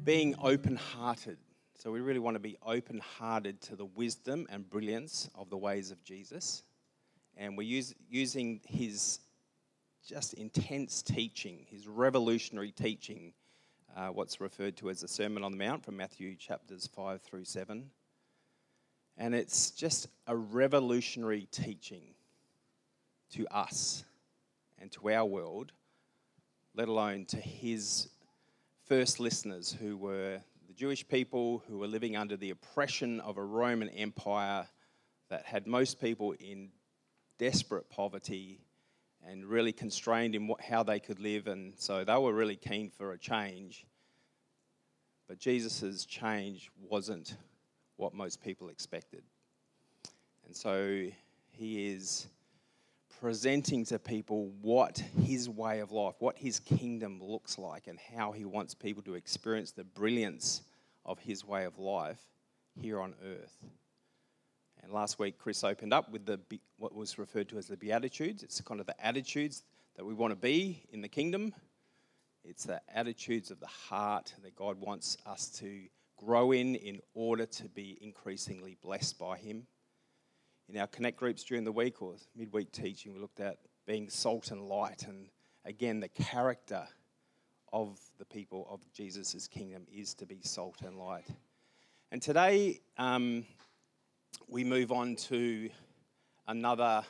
being open-hearted. So we really want to be open-hearted to the wisdom and brilliance of the ways of Jesus. And we're using his just intense teaching, his revolutionary teaching, what's referred to as the Sermon on the Mount from Matthew chapters 5 through 7. And it's just a revolutionary teaching to us and to our world, let alone to his first listeners, who were the Jewish people who were living under the oppression of a Roman Empire that had most people in desperate poverty and really constrained in how they could live. And so they were really keen for a change. But Jesus' change wasn't what most people expected. And so he is presenting to people what his way of life, what his kingdom looks like, and how he wants people to experience the brilliance of his way of life here on earth. And last week, Chris opened up with what was referred to as the Beatitudes. It's kind of the attitudes that we want to be in the kingdom. It's the attitudes of the heart that God wants us to grow in order to be increasingly blessed by him. In our Connect groups during the week or midweek teaching, we looked at being salt and light, and again, the character of the people of Jesus' kingdom is to be salt and light. And today, we move on to another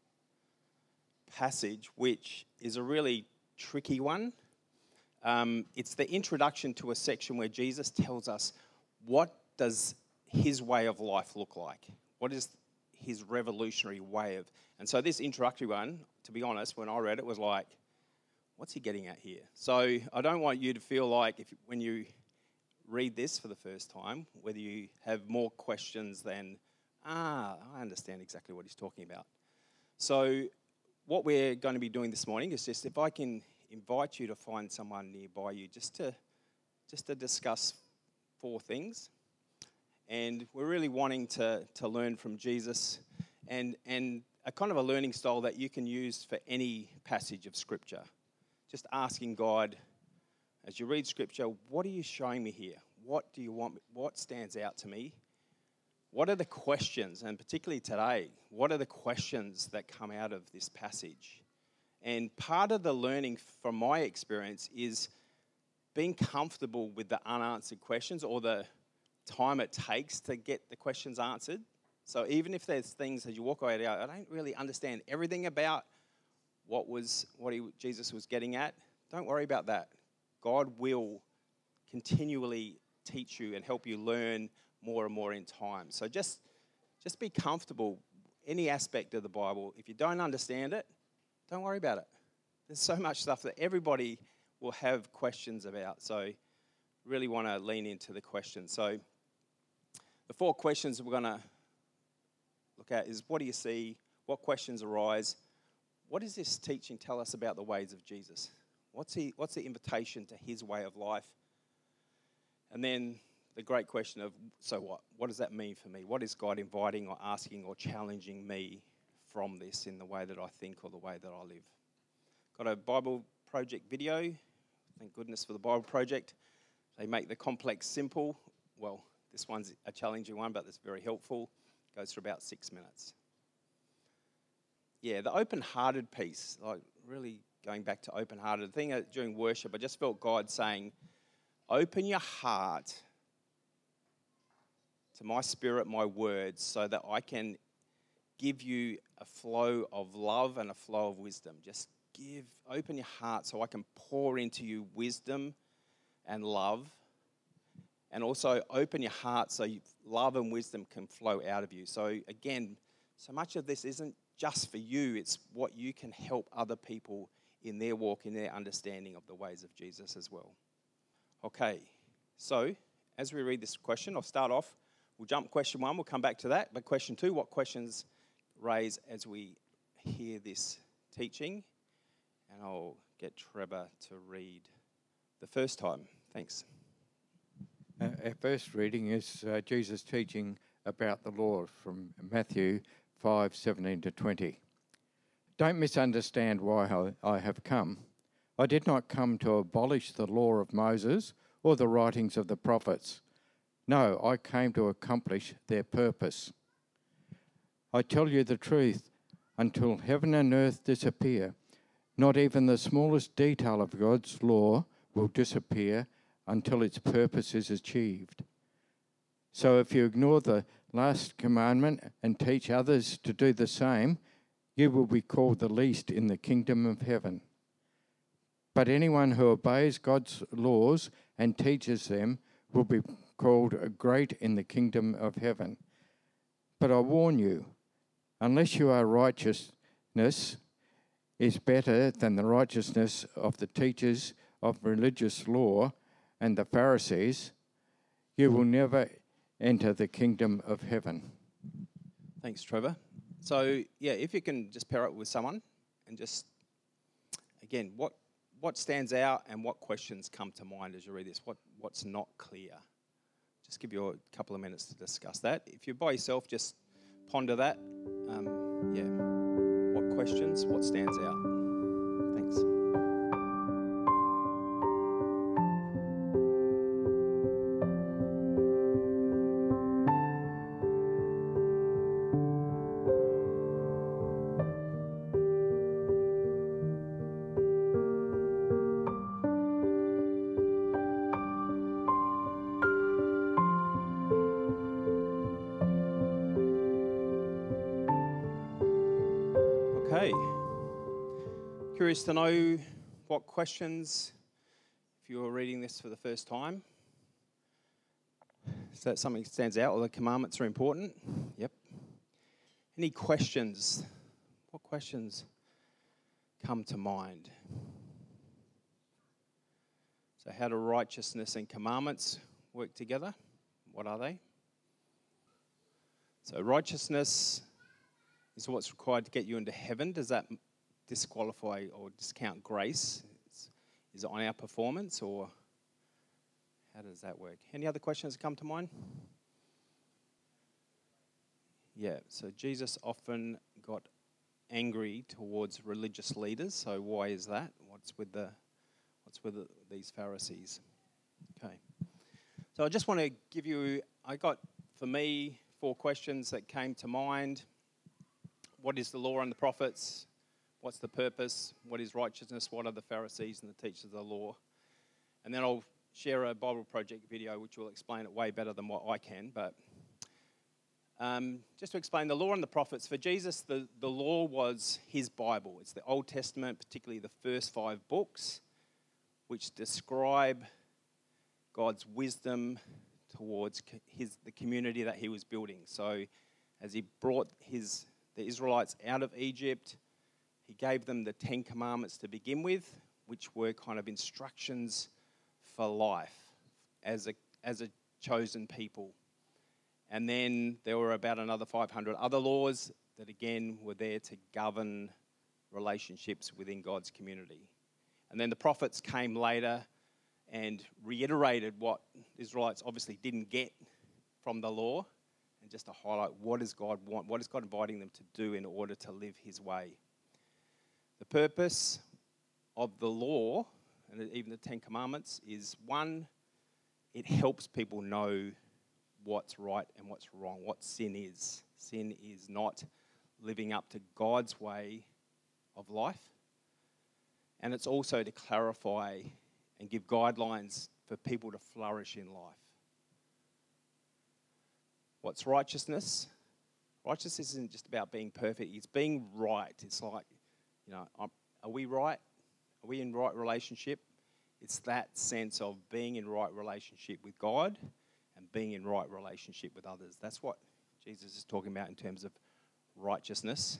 passage, which is a really tricky one. It's the introduction to a section where Jesus tells us what does his way of life look like? What is his revolutionary way of... And so this introductory one, to be honest, when I read it, was like, what's he getting at here? So I don't want you to feel like when you read this for the first time, whether you have more questions than, I understand exactly what he's talking about. So what we're going to be doing this morning is just, if I can invite you to find someone nearby you just to discuss 4 things. And we're really wanting to learn from Jesus and a kind of a learning style that you can use for any passage of Scripture. Just asking God, as you read Scripture, what are you showing me here? What do you want? What stands out to me? What are the questions? And particularly today, what are the questions that come out of this passage? And part of the learning from my experience is being comfortable with the unanswered questions or the time it takes to get the questions answered. So even if there's things as you walk away, I don't really understand everything about what Jesus was getting at, don't worry about that. God will continually teach you and help you learn more and more in time. So just be comfortable. Any aspect of the Bible, if you don't understand it, don't worry about it. There's so much stuff that everybody will have questions about. So really want to lean into the questions. So the 4 questions we're going to look at is, what do you see? What questions arise? What does this teaching tell us about the ways of Jesus? What's the invitation to his way of life? And then the great question of, so what? What does that mean for me? What is God inviting or asking or challenging me from this in the way that I think or the way that I live? Got a Bible Project video. Thank goodness for the Bible Project. They make the complex simple. Well, this one's a challenging one, but it's very helpful. Goes for about 6 minutes. Yeah, the open-hearted piece, like really going back to open-hearted. The thing during worship, I just felt God saying, open your heart to my spirit, my words, so that I can give you a flow of love and a flow of wisdom. Just open your heart so I can pour into you wisdom and love. And also open your heart so love and wisdom can flow out of you. So again, so much of this isn't just for you. It's what you can help other people in their walk, in their understanding of the ways of Jesus as well. Okay, so as we read this question, I'll start off. We'll jump question 1. We'll come back to that. But question 2, what questions raise as we hear this teaching? And I'll get Trevor to read the first time. Thanks. Our first reading is Jesus teaching about the law from Matthew 5:17 to 20. Don't misunderstand why I have come. I did not come to abolish the law of Moses or the writings of the prophets. No, I came to accomplish their purpose. I tell you the truth, until heaven and earth disappear, not even the smallest detail of God's law will disappear until its purpose is achieved. So if you ignore the last commandment and teach others to do the same, you will be called the least in the kingdom of heaven. But anyone who obeys God's laws and teaches them will be called great in the kingdom of heaven. But I warn you, unless your righteousness is better than the righteousness of the teachers of religious law and the Pharisees, you will never enter the kingdom of heaven. Thanks, Trevor. So, yeah, if you can just pair up with someone and just, again, what stands out and what questions come to mind as you read this? What's not clear? Just give you a couple of minutes to discuss that. If you're by yourself, just ponder that. What questions? What stands out? Thanks. Okay. Curious to know what questions, if you're reading this for the first time, is that something that stands out or the commandments are important? Yep. Any questions? What questions come to mind? So how do righteousness and commandments work together? What are they? So righteousness is what's required to get you into heaven. Does that disqualify or discount grace? Is it on our performance, or how does that work? Any other questions come to mind? Yeah, so Jesus often got angry towards religious leaders. So why is that? What's with these Pharisees? Okay. So I just want to give you, for me, 4 questions that came to mind. What is the law and the prophets? What's the purpose? What is righteousness? What are the Pharisees and the teachers of the law? And then I'll share a Bible Project video which will explain it way better than what I can. But just to explain the law and the prophets, for Jesus, the law was his Bible. It's the Old Testament, particularly the first 5 books, which describe God's wisdom towards the community that he was building. So as he brought the Israelites out of Egypt, he gave them the 10 commandments to begin with, which were kind of instructions for life as a chosen people. And then there were about another 500 other laws that again were there to govern relationships within God's community. And then the prophets came later and reiterated what the Israelites obviously didn't get from the law, and just to highlight what does God want, what is God inviting them to do in order to live his way. The purpose of the law, and even the 10 commandments, is 1, it helps people know what's right and what's wrong, what sin is. Sin is not living up to God's way of life. And it's also to clarify and give guidelines for people to flourish in life. What's righteousness? Righteousness isn't just about being perfect. It's being right. It's like, are we right? Are we in right relationship? It's that sense of being in right relationship with God and being in right relationship with others. That's what Jesus is talking about in terms of righteousness.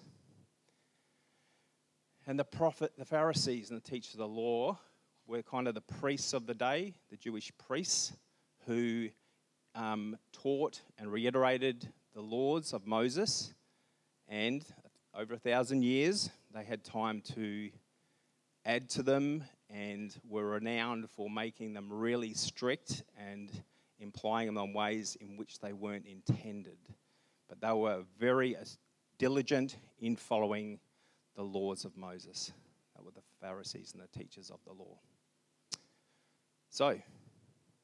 And the Pharisees and the teachers of the law were kind of the priests of the day, the Jewish priests who taught and reiterated the laws of Moses, and over 1,000 years they had time to add to them and were renowned for making them really strict and implying them on ways in which they weren't intended. But they were very diligent in following the laws of Moses. That were the Pharisees and the teachers of the law. So,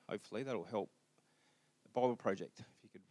hopefully. That'll help the Bible Project. If you could.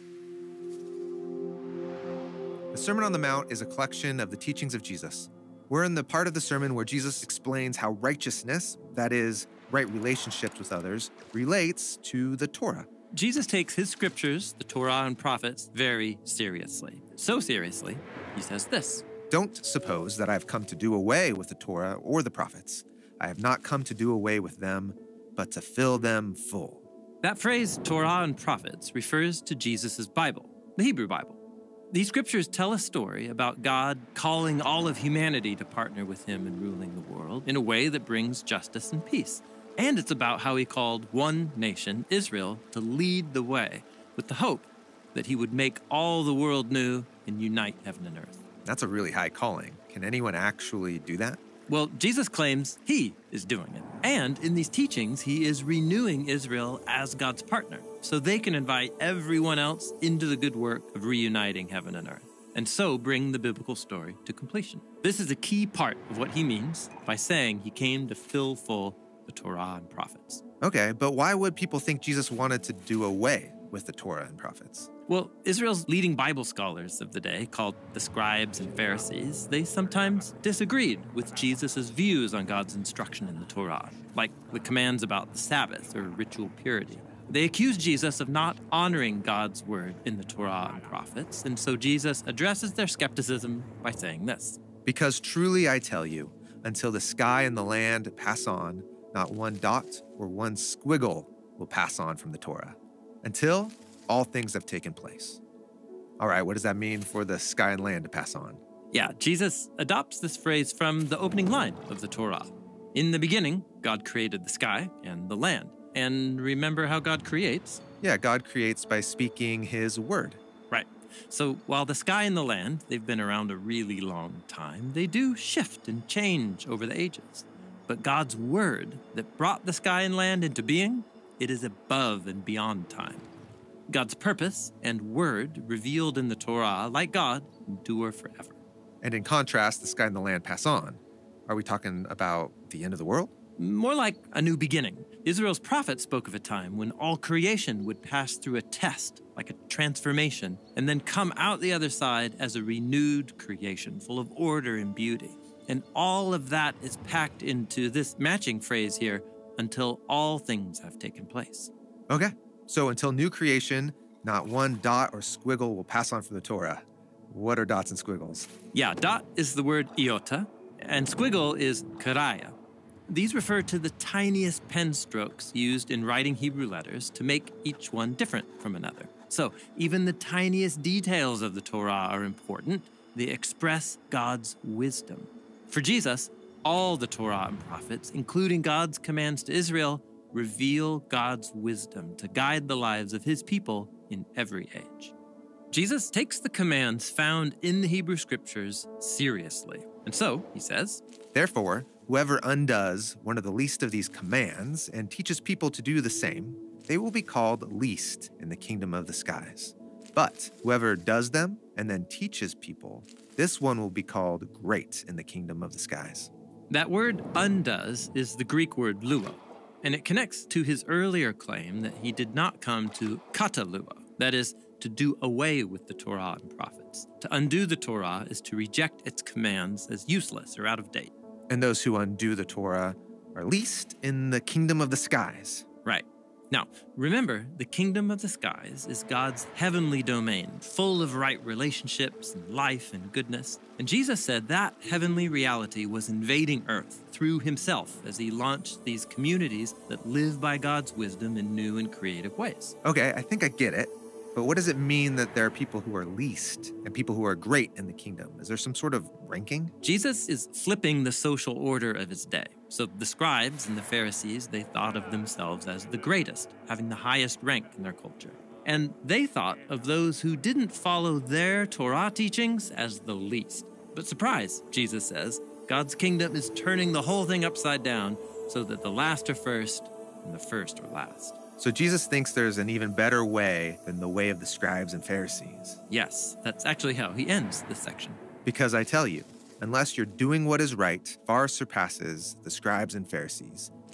The Sermon on the Mount is a collection of the teachings of Jesus. We're in the part of the sermon where Jesus explains how righteousness, that is, right relationships with others, relates to the Torah. Jesus takes his scriptures, the Torah and prophets, very seriously. So seriously, he says this. Don't suppose that I have come to do away with the Torah or the prophets. I have not come to do away with them, but to fill them full. That phrase, Torah and prophets, refers to Jesus' Bible, the Hebrew Bible. These scriptures tell a story about God calling all of humanity to partner with him in ruling the world in a way that brings justice and peace. And it's about how he called one nation, Israel, to lead the way with the hope that he would make all the world new and unite heaven and earth. That's a really high calling. Can anyone actually do that? Well, Jesus claims he is doing it. And in these teachings, he is renewing Israel as God's partner, so they can invite everyone else into the good work of reuniting heaven and earth, and so bring the biblical story to completion. This is a key part of what he means by saying he came to fill full the Torah and prophets. Okay, but why would people think Jesus wanted to do away with the Torah and prophets? Well, Israel's leading Bible scholars of the day, called the scribes and Pharisees, they sometimes disagreed with Jesus' views on God's instruction in the Torah, like the commands about the Sabbath or ritual purity. They accused Jesus of not honoring God's word in the Torah and prophets, and so Jesus addresses their skepticism by saying this. Because truly I tell you, until the sky and the land pass on, not one dot or one squiggle will pass on from the Torah, until all things have taken place. All right, what does that mean for the sky and land to pass on? Yeah, Jesus adopts this phrase from the opening line of the Torah. In the beginning, God created the sky and the land. And remember how God creates? Yeah, God creates by speaking his word. Right. So while the sky and the land, they've been around a really long time, they do shift and change over the ages. But God's word that brought the sky and land into being, it is above and beyond time. God's purpose and word revealed in the Torah, like God, endure forever. And in contrast, the sky and the land pass on. Are we talking about the end of the world? More like a new beginning. Israel's prophet spoke of a time when all creation would pass through a test, like a transformation, and then come out the other side as a renewed creation full of order and beauty. And all of that is packed into this matching phrase here, until all things have taken place. Okay, so until new creation, not one dot or squiggle will pass on from the Torah. What are dots and squiggles? Yeah, dot is the word iota, and squiggle is karaya. These refer to the tiniest pen strokes used in writing Hebrew letters to make each one different from another. So even the tiniest details of the Torah are important. They express God's wisdom. For Jesus, all the Torah and prophets, including God's commands to Israel, reveal God's wisdom to guide the lives of his people in every age. Jesus takes the commands found in the Hebrew scriptures seriously. And so, he says, Therefore, whoever undoes one of the least of these commands and teaches people to do the same, they will be called least in the kingdom of the skies. But whoever does them and then teaches people, this one will be called great in the kingdom of the skies. That word undoes is the Greek word luo, and it connects to his earlier claim that he did not come to kataluo, that is, to do away with the Torah and prophets. To undo the Torah is to reject its commands as useless or out of date. And those who undo the Torah are least in the kingdom of the skies. Right. Now, remember, the kingdom of the skies is God's heavenly domain, full of right relationships and life and goodness. And Jesus said that heavenly reality was invading earth through himself as he launched these communities that live by God's wisdom in new and creative ways. Okay, I think I get it. But what does it mean that there are people who are least and people who are great in the kingdom? Is there some sort of ranking? Jesus is flipping the social order of his day. So the scribes and the Pharisees, they thought of themselves as the greatest, having the highest rank in their culture. And they thought of those who didn't follow their Torah teachings as the least. But surprise, Jesus says, God's kingdom is turning the whole thing upside down so that the last are first and the first are last. So Jesus thinks there's an even better way than the way of the scribes and Pharisees. Yes, that's actually how he ends this section. Because I tell you, unless you're doing what is right, far surpasses the scribes and Pharisees.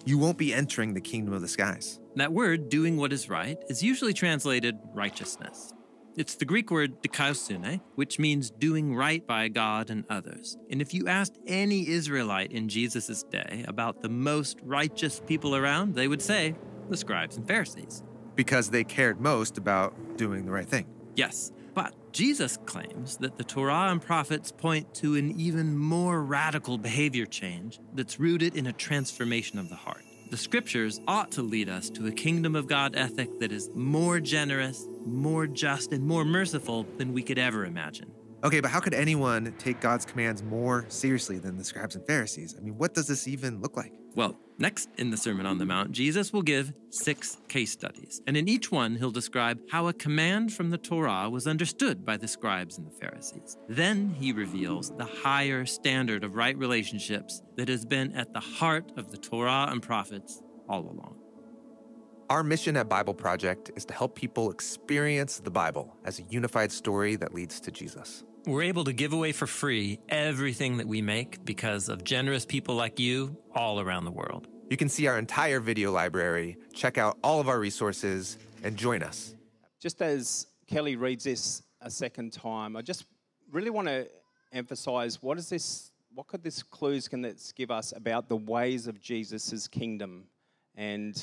You won't be entering the kingdom of the skies. That word, doing what is right, is usually translated righteousness. It's the Greek word dikaiosyne, which means doing right by God and others. And if you asked any Israelite in Jesus' day about the most righteous people around, they would say the scribes and Pharisees. Because they cared most about doing the right thing. Yes, but Jesus claims that the Torah and prophets point to an even more radical behavior change that's rooted in a transformation of the heart. The scriptures ought to lead us to a kingdom of God ethic that is more generous, more just, and more merciful than we could ever imagine. Okay, but how could anyone take God's commands more seriously than the scribes and Pharisees? I mean, what does this even look like? Well, next in the Sermon on the Mount, Jesus will give 6 case studies. And in each one, he'll describe how a command from the Torah was understood by the scribes and the Pharisees. Then he reveals the higher standard of right relationships that has been at the heart of the Torah and prophets all along. Our mission at Bible Project is to help people experience the Bible as a unified story that leads to Jesus. We're able to give away for free everything that we make because of generous people like you all around the world. You can see our entire video library, check out all of our resources, and join us. Just as Kelly reads this a second time, I just really want to emphasize what could this clues can this give us about the ways of Jesus' kingdom? And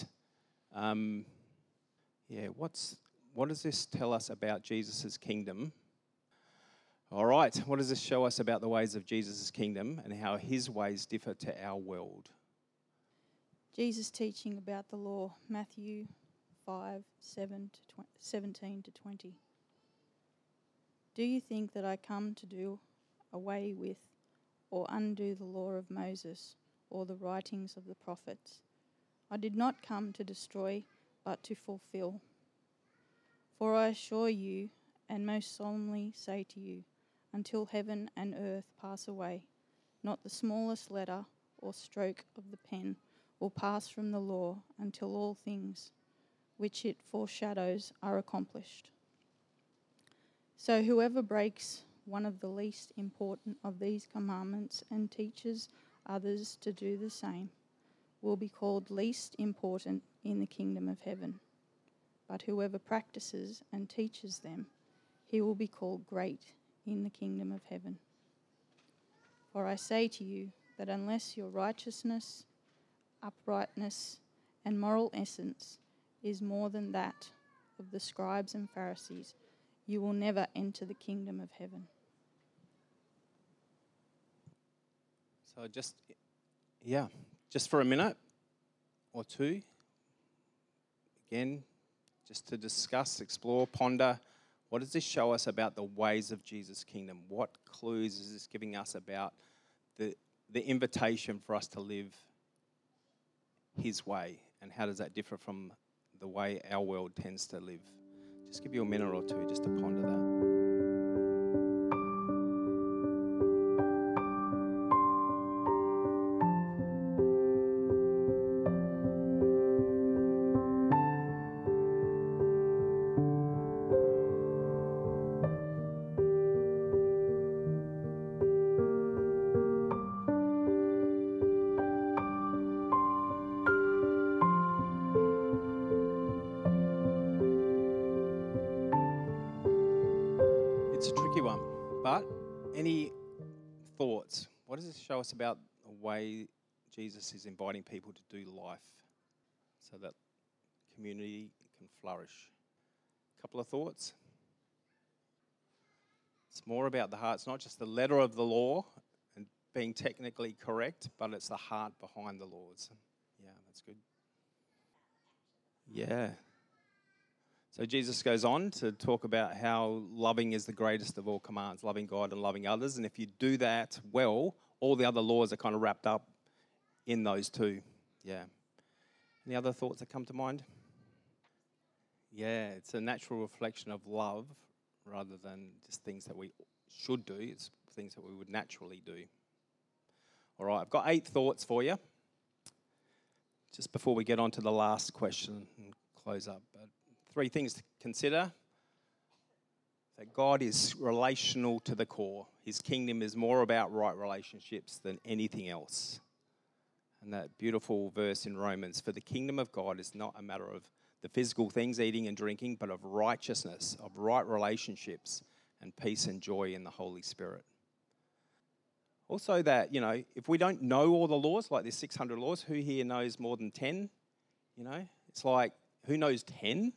what does this tell us about Jesus' kingdom? All right, what does this show us about the ways of Jesus' kingdom and how his ways differ to our world? Jesus teaching about the law, Matthew 5:17 to 20. Do you think that I come to do away with or undo the law of Moses or the writings of the prophets? I did not come to destroy, but to fulfill. For I assure you, and most solemnly say to you, until heaven and earth pass away, not the smallest letter or stroke of the pen will pass from the law until all things which it foreshadows are accomplished. So whoever breaks one of the least important of these commandments and teaches others to do the same will be called least important in the kingdom of heaven. But whoever practices and teaches them, he will be called great in the kingdom of heaven. For I say to you that unless your righteousness, uprightness, and moral essence is more than that of the scribes and Pharisees, you will never enter the kingdom of heaven. So just for a minute or two, again, just to discuss, explore, ponder, what does this show us about the ways of Jesus' kingdom? What clues is this giving us about the invitation for us to live his way? And how does that differ from the way our world tends to live? Just give you a minute or two just to ponder that. It's a tricky one, but any thoughts? What does this show us about the way Jesus is inviting people to do life so that community can flourish? A couple of thoughts. It's more about the heart. It's not just the letter of the law and being technically correct, but it's the heart behind the laws. Yeah, that's good. Yeah. So Jesus goes on to talk about how loving is the greatest of all commands, loving God and loving others. And if you do that well, all the other laws are kind of wrapped up in those two. Yeah. Any other thoughts that come to mind? Yeah, it's a natural reflection of love rather than just things that we should do. It's things that we would naturally do. All right, I've got 8 thoughts for you. Just before we get on to the last question and close up. But 3 things to consider. That God is relational to the core. His kingdom is more about right relationships than anything else. And that beautiful verse in Romans, for the kingdom of God is not a matter of the physical things, eating and drinking, but of righteousness, of right relationships, and peace and joy in the Holy Spirit. Also that, if we don't know all the laws, like there's 600 laws, who here knows more than 10? It's like, who knows 10?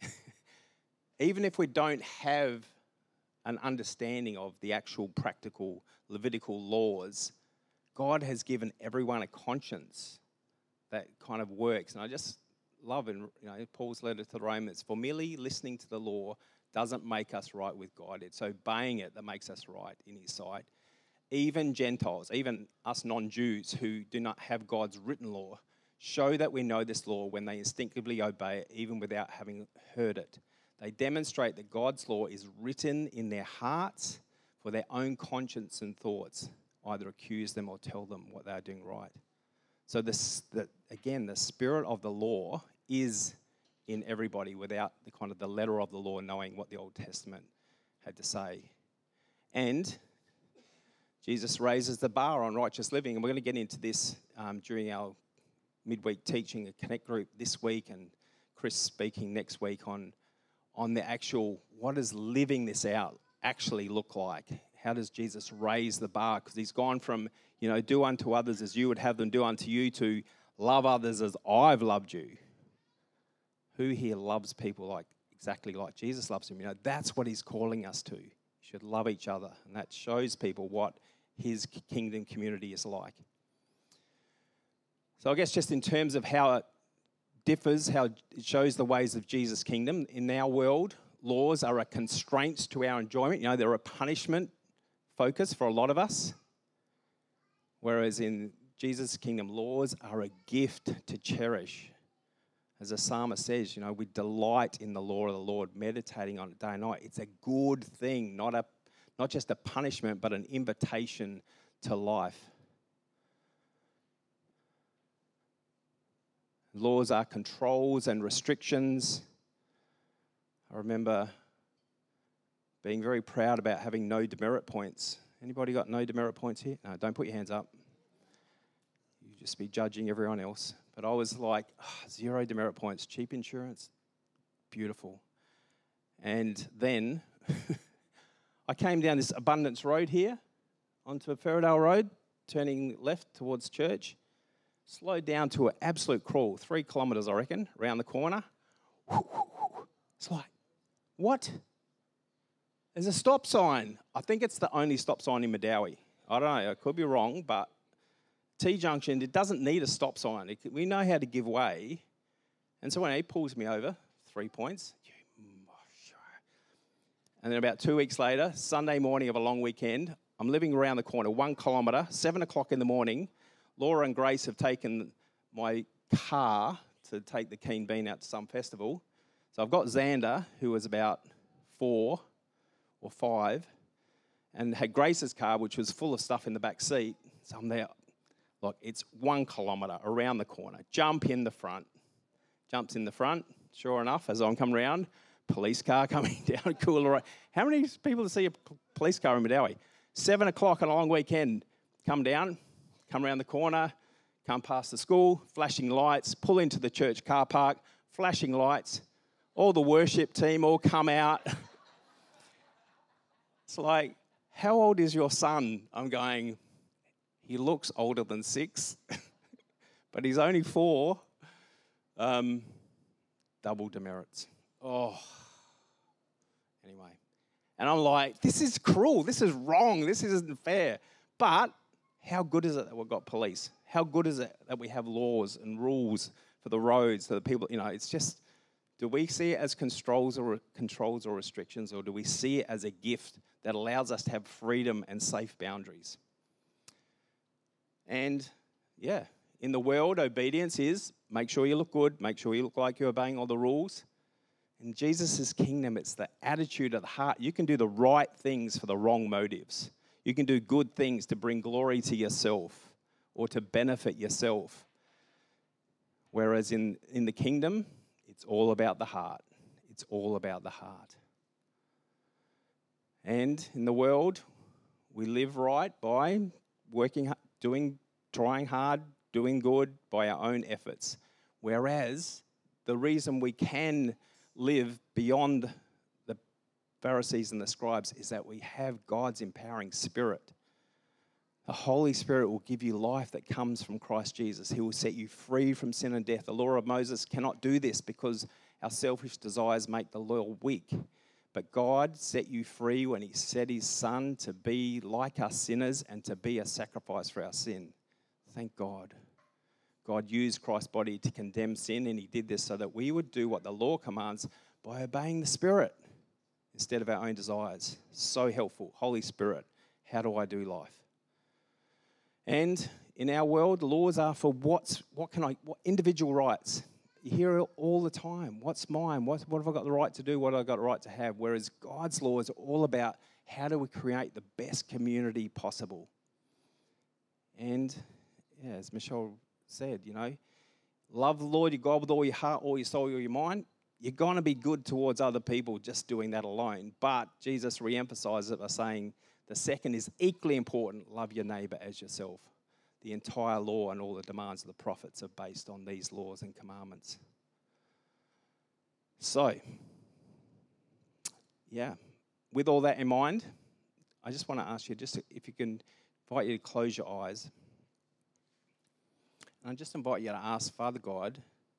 Even if we don't have an understanding of the actual practical Levitical laws, God has given everyone a conscience that kind of works. And I just love in Paul's letter to the Romans, for merely listening to the law doesn't make us right with God. It's obeying it that makes us right in his sight. Even Gentiles, even us non-Jews who do not have God's written law, show that we know this law when they instinctively obey it, even without having heard it. They demonstrate that God's law is written in their hearts for their own conscience and thoughts, either accuse them or tell them what they are doing right. So the spirit of the law is in everybody without the letter of the law knowing what the Old Testament had to say. And Jesus raises the bar on righteous living, and we're going to get into this during our midweek teaching, a Connect group this week, and Chris speaking next week on the actual, what does living this out actually look like? How does Jesus raise the bar? Because he's gone from, do unto others as you would have them do unto you, to love others as I've loved you. Who here loves people exactly like Jesus loves them? That's what he's calling us to. You should love each other, and that shows people what his kingdom community is like. So I guess just in terms of how it differs, how it shows the ways of Jesus' kingdom, in our world, laws are a constraint to our enjoyment. They're a punishment focus for a lot of us. Whereas in Jesus' kingdom, laws are a gift to cherish. As the psalmist says, we delight in the law of the Lord, meditating on it day and night. It's a good thing, not just a punishment, but an invitation to life. Laws are controls and restrictions. I remember being very proud about having no demerit points. Anybody got no demerit points here? No, don't put your hands up. You just be judging everyone else. But I was like, 0 demerit points, cheap insurance, beautiful. And then I came down this Abundance Road here onto Ferradale Road, turning left towards church. Slowed down to an absolute crawl, 3 kilometres, I reckon, around the corner. It's like, what? There's a stop sign. I think it's the only stop sign in Medowie. I don't know, I could be wrong, but T-junction, it doesn't need a stop sign. We know how to give way. And so when he pulls me over, 3 points. And then about 2 weeks later, Sunday morning of a long weekend, I'm living around the corner, 1 kilometre, 7 o'clock in the morning. Laura and Grace have taken my car to take the Keen Bean out to some festival. So I've got Xander, who was about 4 or 5, and had Grace's car, which was full of stuff in the back seat. So I'm there. Look, it's 1 kilometre around the corner. Jumps in the front. Sure enough, as I'm coming around, police car coming down Cooler Road. How many people see a police car in Medowie? 7 o'clock on a long weekend, come down, come around the corner, come past the school, flashing lights, pull into the church car park, flashing lights. All the worship team all come out. It's like, how old is your son? I'm going, he looks older than 6, but he's only 4. Double demerits. Oh. Anyway. And I'm like, this is cruel. This is wrong. This isn't fair. But how good is it that we've got police? How good is it that we have laws and rules for the roads, for the people? It's just, do we see it as controls or restrictions, or do we see it as a gift that allows us to have freedom and safe boundaries? And, in the world, obedience is make sure you look good, make sure you look like you're obeying all the rules. In Jesus' kingdom, it's the attitude of the heart. You can do the right things for the wrong motives. You can do good things to bring glory to yourself or to benefit yourself. Whereas in the kingdom, it's all about the heart. It's all about the heart. And in the world, we live right by working, trying hard, doing good by our own efforts. Whereas the reason we can live beyond the Pharisees and the scribes is that we have God's empowering Spirit. The Holy Spirit will give you life that comes from Christ Jesus. He will set you free from sin and death. The law of Moses cannot do this because our selfish desires make the law weak. But God set you free when He set His Son to be like us sinners and to be a sacrifice for our sin. Thank God. God used Christ's body to condemn sin, and He did this so that we would do what the law commands by obeying the Spirit instead of our own desires. So helpful. Holy Spirit, how do I do life? And in our world, laws are for what individual rights. You hear it all the time. What's mine? What have I got the right to do? What have I got the right to have? Whereas God's law is all about how do we create the best community possible. And yeah, as Michelle said, love the Lord your God with all your heart, all your soul, all your mind. You're going to be good towards other people just doing that alone. But Jesus re-emphasizes it by saying the second is equally important, love your neighbour as yourself. The entire law and all the demands of the prophets are based on these laws and commandments. So, yeah, with all that in mind, I just want to ask you, if you can, invite you to close your eyes. And I just invite you to ask Father God,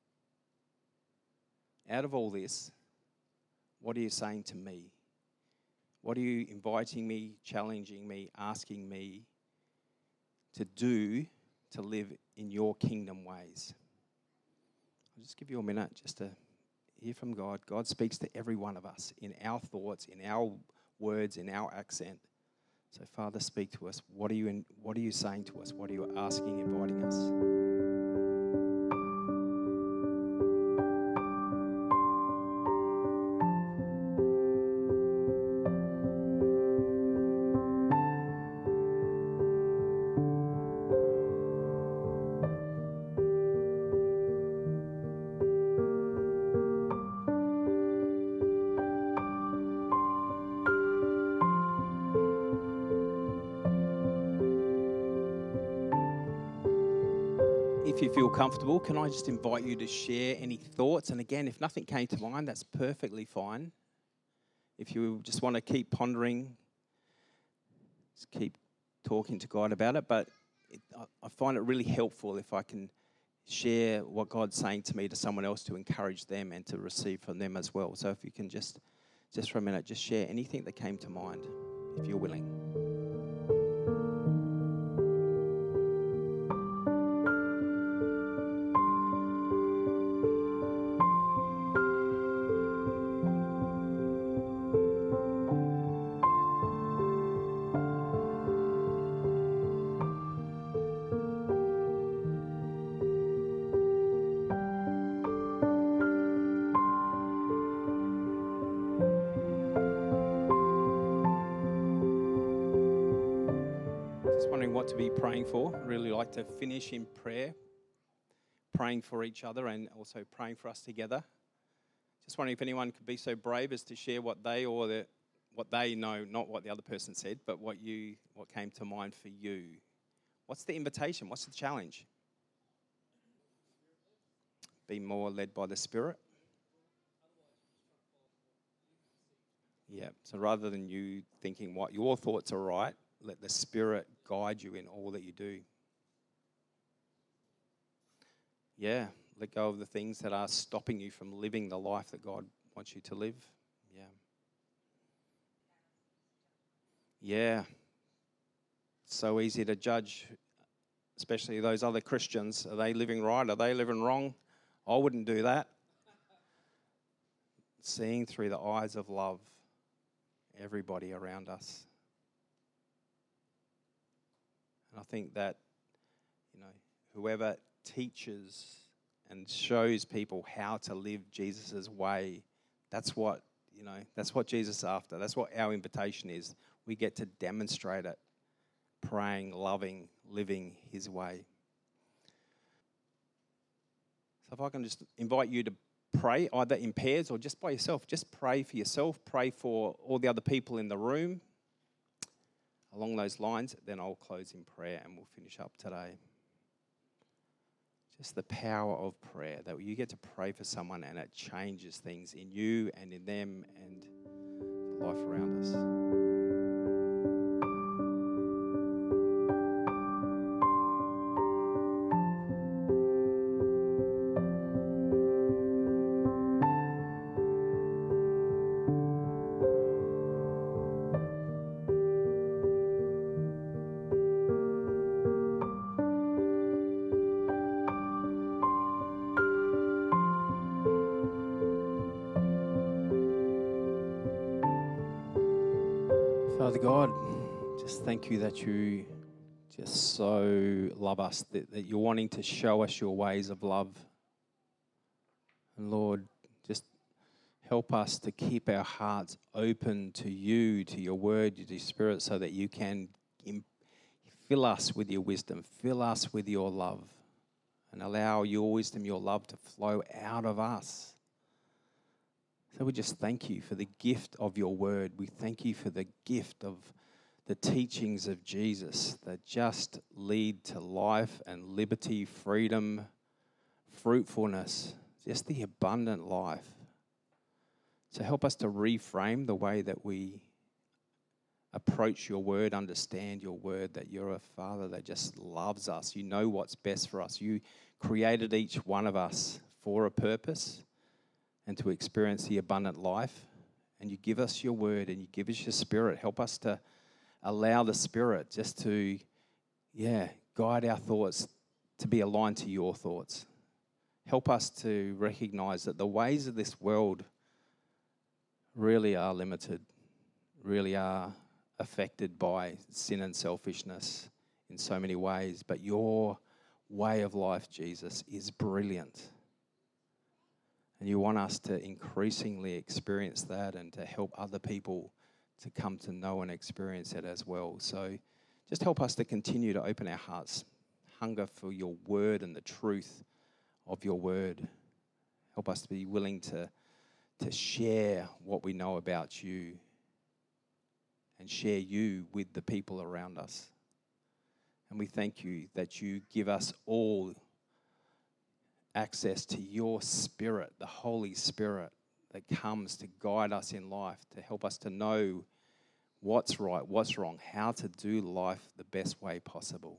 out of all this, what are you saying to me? What are you inviting me, challenging me, asking me to do to live in your kingdom ways? I'll just give you a minute just to hear from God. God speaks to every one of us in our thoughts, in our words, in our accent. So, Father, speak to us. What are you saying to us? What are you asking, inviting us? If you feel comfortable, can I just invite you to share any thoughts? And again, if nothing came to mind, that's perfectly fine. If you just want to keep pondering, just keep talking to God about it. But I find it really helpful if I can share what God's saying to me to someone else to encourage them and to receive from them as well. So if you can just for a minute, just share anything that came to mind, if you're willing. What to be praying for. I really like to finish in prayer, praying for each other and also praying for us together. Just wondering if anyone could be so brave as to share what they know, not what the other person said, but what came to mind for you. What's the invitation? What's the challenge? Be more led by the Spirit. Yeah, so rather than you thinking what your thoughts are right, let the Spirit guide you in all that you do. Yeah, let go of the things that are stopping you from living the life that God wants you to live. Yeah. So easy to judge, especially those other Christians. Are they living right? Are they living wrong? I wouldn't do that. Seeing through the eyes of love everybody around us. And I think that, whoever teaches and shows people how to live Jesus' way, that's what Jesus is after. That's what our invitation is. We get to demonstrate it, praying, loving, living His way. So if I can just invite you to pray, either in pairs or just by yourself. Just pray for yourself. Pray for all the other people in the room. Along those lines, then I'll close in prayer and we'll finish up today. Just the power of prayer, that you get to pray for someone and it changes things in you and in them and the life around us. Father God, just thank you that you just so love us, that you're wanting to show us your ways of love. And Lord, just help us to keep our hearts open to you, to your word, to your spirit, so that you can fill us with your wisdom, fill us with your love, and allow your wisdom, your love to flow out of us. So we just thank you for the gift of your word. We thank you for the gift of the teachings of Jesus that just lead to life and liberty, freedom, fruitfulness, just the abundant life. So help us to reframe the way that we approach your word, understand your word, that you're a Father that just loves us. You know what's best for us. You created each one of us for a purpose and to experience the abundant life. And you give us your word and you give us your spirit. Help us to allow the spirit just to, guide our thoughts to be aligned to your thoughts. Help us to recognize that the ways of this world really are limited, really are affected by sin and selfishness in so many ways. But your way of life, Jesus, is brilliant. And you want us to increasingly experience that and to help other people to come to know and experience it as well. So just help us to continue to open our hearts, hunger for your word and the truth of your word. Help us to be willing to share what we know about you and share you with the people around us. And we thank you that you give us all access to your Spirit, the Holy Spirit that comes to guide us in life, to help us to know what's right, what's wrong, how to do life the best way possible.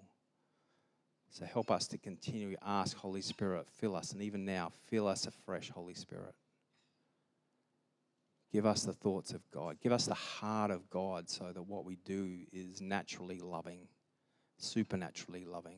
So help us to continue to ask, Holy Spirit, fill us, and even now, fill us afresh, Holy Spirit. Give us the thoughts of God. Give us the heart of God so that what we do is naturally loving, supernaturally loving.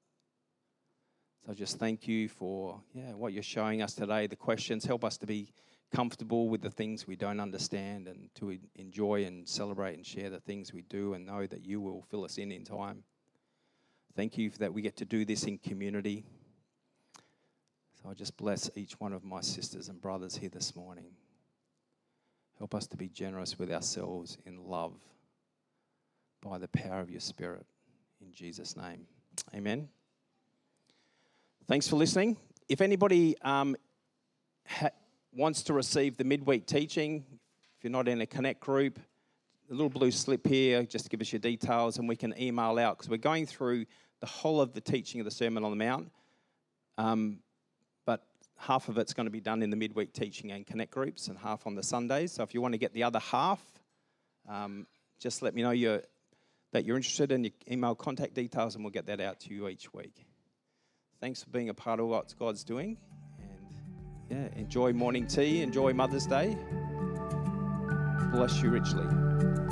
So just thank you for what you're showing us today, the questions. Help us to be comfortable with the things we don't understand and to enjoy and celebrate and share the things we do and know that you will fill us in time. Thank you for that we get to do this in community. So I just bless each one of my sisters and brothers here this morning. Help us to be generous with ourselves in love by the power of your Spirit. In Jesus' name, amen. Thanks for listening. If anybody wants to receive the midweek teaching, if you're not in a Connect group, a little blue slip here, just give us your details and we can email out, because we're going through the whole of the teaching of the Sermon on the Mount. But half of it's going to be done in the midweek teaching and Connect groups and half on the Sundays. So if you want to get the other half, just let me know that you're interested in your email contact details and we'll get that out to you each week. Thanks for being a part of what God's doing. And enjoy morning tea, enjoy Mother's Day. Bless you richly.